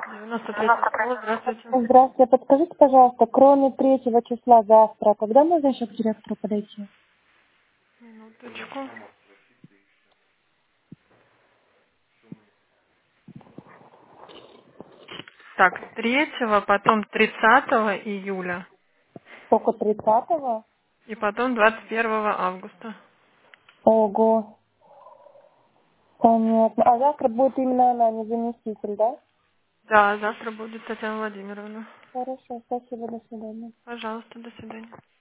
93 школа, здравствуйте. Здравствуйте. Подскажите, пожалуйста, кроме 3 числа завтра, когда можно еще к директору подойти? Минуточку. Так, с 3, потом 30 июля Только 30-го? и потом 21 августа. Ого, понятно. А завтра будет именно она, не заместитель, да? Да, завтра будет Татьяна Владимировна. Хорошо, спасибо, до свидания. Пожалуйста, до свидания.